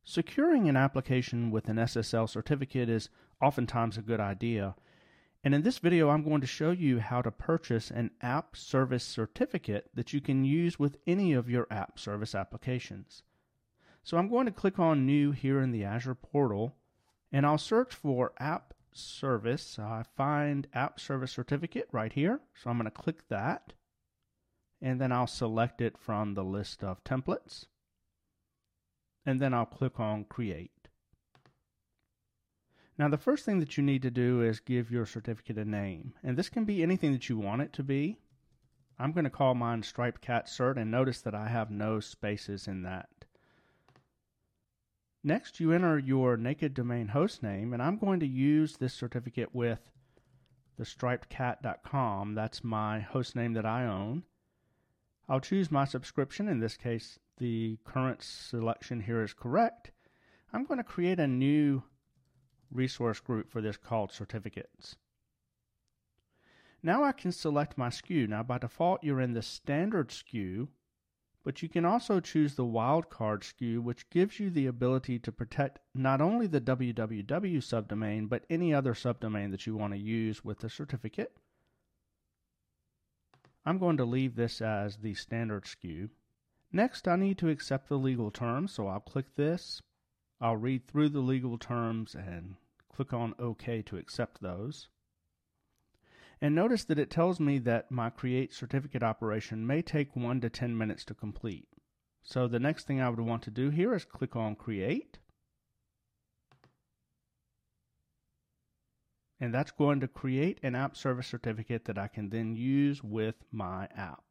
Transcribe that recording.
Securing an application with an SSL certificate is oftentimes a good idea, and in this video I'm going to show you how to purchase an app service certificate that you can use with any of your app service applications. So I'm going to click on New here in the Azure portal, and I'll search for App Service. I find App Service Certificate right here, so I'm going to click that, and then I'll select it from the list of templates. And then I'll click on Create. Now the first thing that you need to do is give your certificate a name, and this can be anything that you want it to be. I'm going to call mine Striped Cat Cert, and notice that I have no spaces in that. Next, you enter your naked domain host name, and I'm going to use this certificate with the stripedcat.com. That's my host name that I own. I'll choose my subscription. In this case, the current selection here is correct. I'm going to create a new resource group for this called Certificates. Now I can select my SKU. Now by default you're in the standard SKU, but you can also choose the wildcard SKU, which gives you the ability to protect not only the www subdomain, but any other subdomain that you want to use with the certificate. I'm going to leave this as the standard SKU. Next, I need to accept the legal terms, so I'll click this. I'll read through the legal terms and click on OK to accept those. And notice that it tells me that my Create Certificate operation may take 1 to 10 minutes to complete. So the next thing I would want to do here is click on Create. And that's going to create an app service certificate that I can then use with my app.